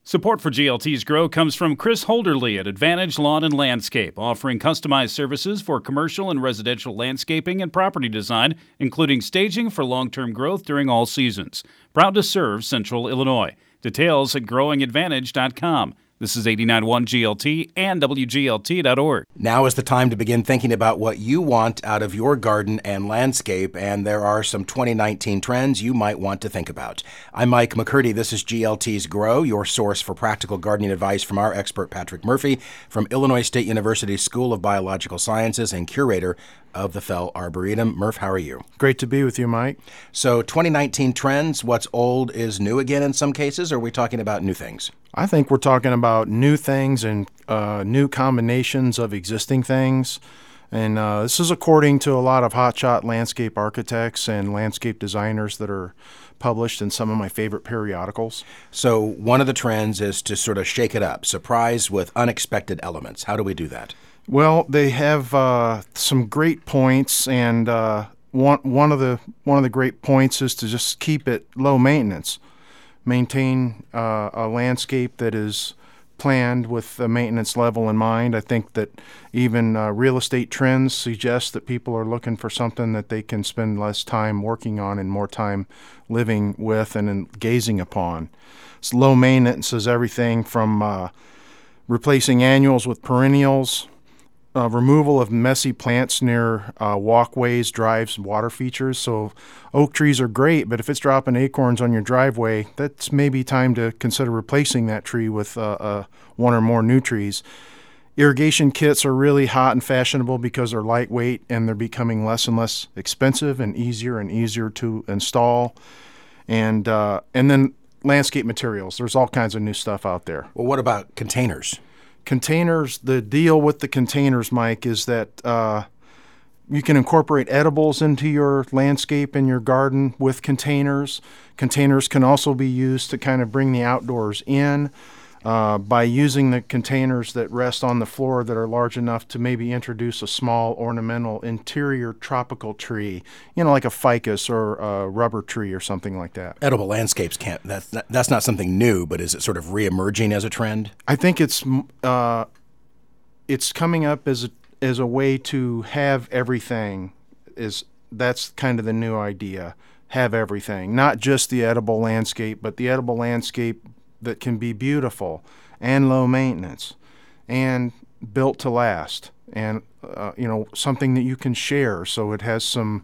Support for GLT's Grow comes from Chris Holderly at Advantage Lawn and Landscape, offering customized services for commercial and residential landscaping and property design, including staging for long-term growth during all seasons. Proud to serve Central Illinois. Details at growingadvantage.com. This is 89.1 GLT and WGLT.org. Now is the time to begin thinking about what you want out of your garden and landscape, and there are some 2019 trends you might want to think about. I'm Mike McCurdy. This is GLT's Grow, your source for practical gardening advice from our expert Patrick Murphy from Illinois State University School of Biological Sciences and curator of the Fell Arboretum. Murph, how are you? Great to be with you, Mike. So 2019 trends, what's old is new again in some cases, or are we talking about new things? I think we're talking about new things and new combinations of existing things. And this is according to a lot of hotshot landscape architects and landscape designers that are published in some of my favorite periodicals. So one of the trends is to sort of shake it up, surprise with unexpected elements. How do we do that? Well, they have some great points, and one of the great points is to just keep it low maintenance. Maintain a landscape that is planned with a maintenance level in mind. I think that even real estate trends suggest that people are looking for something that they can spend less time working on and more time living with and gazing upon. So low maintenance is everything from replacing annuals with perennials, removal of messy plants near walkways, drives, water features. So oak trees are great, but if it's dropping acorns on your driveway, that's maybe time to consider replacing that tree with one or more new trees. Irrigation kits are really hot and fashionable because they're lightweight and they're becoming less and less expensive and easier to install. And then landscape materials. There's all kinds of new stuff out there. Well, what about containers? Containers, the deal with the containers, Mike, is that you can incorporate edibles into your landscape and your garden with containers. Containers can also be used to kind of bring the outdoors in by using the containers that rest on the floor that are large enough to maybe introduce a small ornamental interior tropical tree, like a ficus or a rubber tree or something like that. Edible landscapes can't, that's not something new, but is it sort of re-emerging as a trend? I think it's coming up as a way to have everything. That's kind of the new idea. Have everything, not just the edible landscape, but the edible landscape that can be beautiful and low maintenance and built to last, and something that you can share, so it has some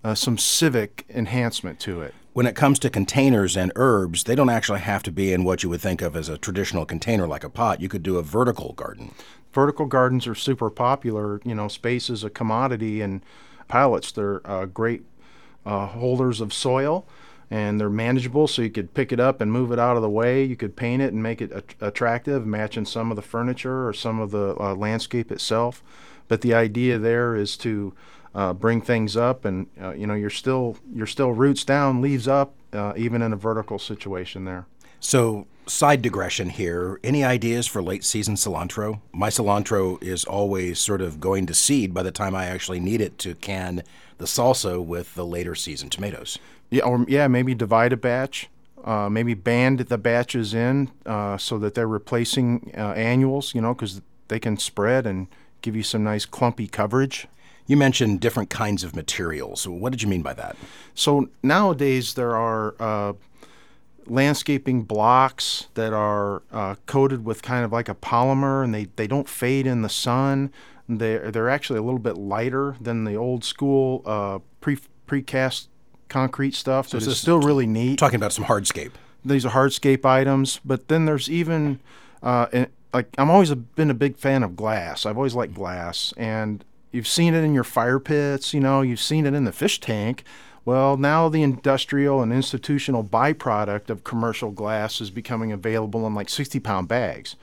civic enhancement to it. When it comes to containers and herbs, they don't actually have to be in what you would think of as a traditional container like a pot. You could do a vertical garden. Vertical gardens are super popular. Space is a commodity, and pallets, they're great holders of soil, and they're manageable, so you could pick it up and move it out of the way. You could paint it and make it attractive, matching some of the furniture or some of the landscape itself. But the idea there is to bring things up, and you're still roots down, leaves up, even in a vertical situation there. So, side digression here, any ideas for late season cilantro? My cilantro is always sort of going to seed by the time I actually need it to can the salsa with the later season tomatoes. Yeah, maybe divide a batch, maybe band the batches in so that they're replacing annuals, because they can spread and give you some nice clumpy coverage. You mentioned different kinds of materials. What did you mean by that? So nowadays there are landscaping blocks that are coated with kind of like a polymer, and they don't fade in the sun. They're actually a little bit lighter than the old school precast concrete stuff. So it's still really neat. Talking about some hardscape. These are hardscape items, but then there's even I'm always been a big fan of glass. I've always liked glass, and you've seen it in your fire pits. You've seen it in the fish tank. Well, now the industrial and institutional byproduct of commercial glass is becoming available in like 60-pound bags.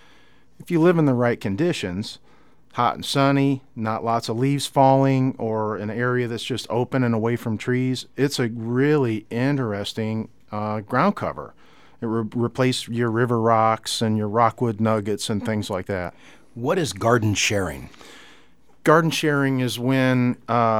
If you live in the right conditions, hot and sunny, not lots of leaves falling, or an area that's just open and away from trees, it's a really interesting ground cover. It replace your river rocks and your rockwood nuggets and things like that. What is garden sharing? Garden sharing is when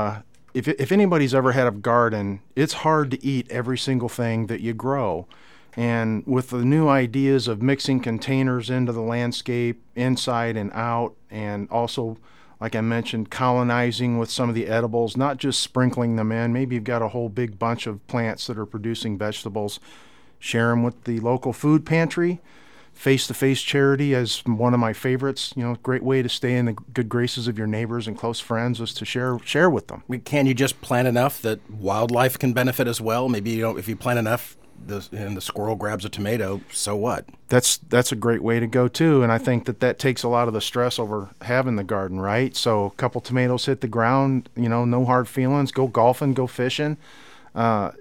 if anybody's ever had a garden, it's hard to eat every single thing that you grow. And with the new ideas of mixing containers into the landscape, inside and out, and also, like I mentioned, colonizing with some of the edibles, not just sprinkling them in. Maybe you've got a whole big bunch of plants that are producing vegetables. Share them with the local food pantry. Face-to-face charity is one of my favorites. Great way to stay in the good graces of your neighbors and close friends is to share with them. Can you just plant enough that wildlife can benefit as well? Maybe if you plant enough and the squirrel grabs a tomato, so what? That's a great way to go too, and I think that takes a lot of the stress over having the garden, right? So a couple tomatoes hit the ground, no hard feelings. Go golfing, go fishing. I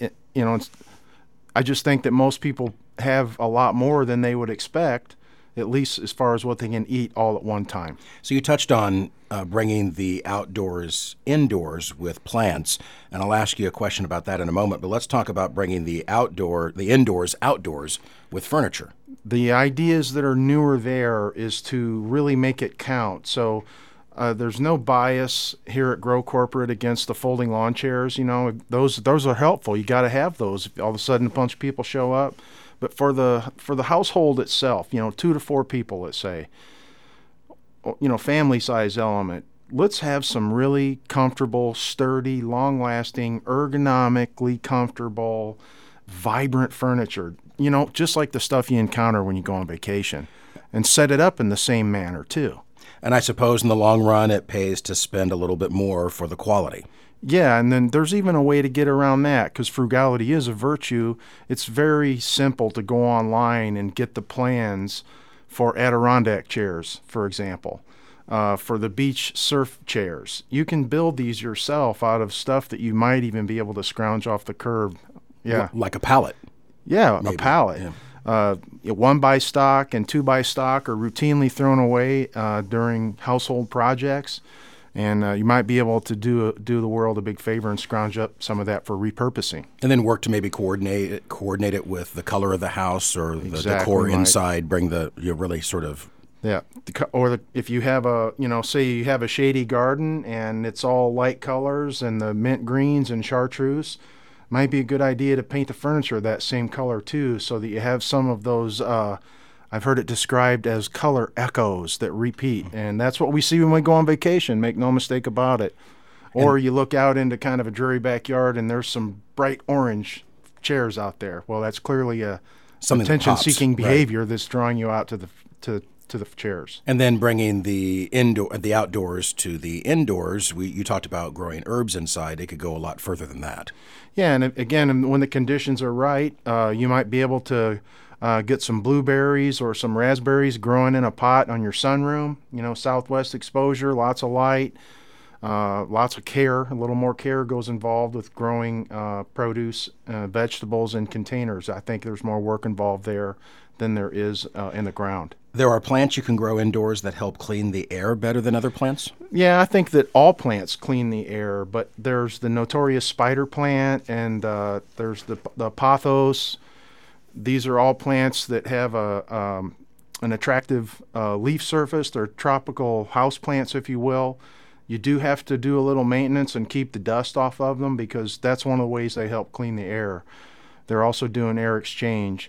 just think that most people have a lot more than they would expect, at least as far as what they can eat all at one time. So you touched on bringing the outdoors indoors with plants, and I'll ask you a question about that in a moment, but let's talk about bringing the indoors outdoors with furniture. The ideas that are newer there is to really make it count. So there's no bias here at Grow Corporate against the folding lawn chairs. Those are helpful. You got to have those. If all of a sudden a bunch of people show up. But for the household itself, 2 to 4 people, let's say, family size element, let's have some really comfortable, sturdy, long-lasting, ergonomically comfortable, vibrant furniture, just like the stuff you encounter when you go on vacation, and set it up in the same manner too. And I suppose in the long run, it pays to spend a little bit more for the quality. Yeah, and then there's even a way to get around that because frugality is a virtue. It's very simple to go online and get the plans for Adirondack chairs, for example, for the beach surf chairs. You can build these yourself out of stuff that you might even be able to scrounge off the curb. Yeah, like a pallet. Yeah, maybe. A pallet. Yeah. 1x stock and 2x stock are routinely thrown away during household projects. And you might be able to do the world a big favor and scrounge up some of that for repurposing. And then work to maybe coordinate it with the color of the house or the decor inside. Bring really sort of. Yeah, if you have say you have a shady garden and it's all light colors and the mint greens and chartreuse, might be a good idea to paint the furniture that same color too, so that you have some of those. I've heard it described as color echoes that repeat, and that's what we see when we go on vacation, make no mistake about it. Or you look out into kind of a dreary backyard and there's some bright orange chairs out there. Well, that's clearly a attention-seeking behavior that's drawing you out to the chairs. And then bringing the outdoors to the indoors, you talked about growing herbs inside. It could go a lot further than that. Yeah, and again, when the conditions are right, you might be able to get some blueberries or some raspberries growing in a pot on your sunroom. Southwest exposure, lots of light, lots of care. A little more care goes involved with growing produce, vegetables in containers. I think there's more work involved there than there is in the ground. There are plants you can grow indoors that help clean the air better than other plants? Yeah, I think that all plants clean the air, but there's the notorious spider plant and there's the pothos. These are all plants that have an attractive leaf surface. They're tropical house plants, if you will. You do have to do a little maintenance and keep the dust off of them because that's one of the ways they help clean the air. They're also doing air exchange.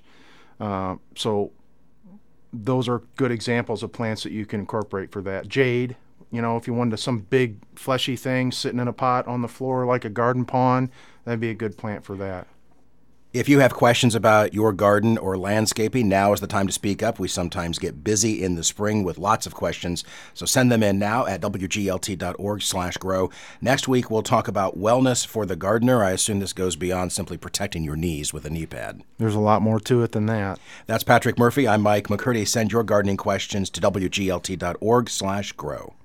So those are good examples of plants that you can incorporate for that. Jade, if you wanted some big fleshy thing sitting in a pot on the floor like a garden pond, that'd be a good plant for that. If you have questions about your garden or landscaping, now is the time to speak up. We sometimes get busy in the spring with lots of questions, so send them in now at wglt.org/grow. Next week, we'll talk about wellness for the gardener. I assume this goes beyond simply protecting your knees with a knee pad. There's a lot more to it than that. That's Patrick Murphy. I'm Mike McCurdy. Send your gardening questions to wglt.org/grow.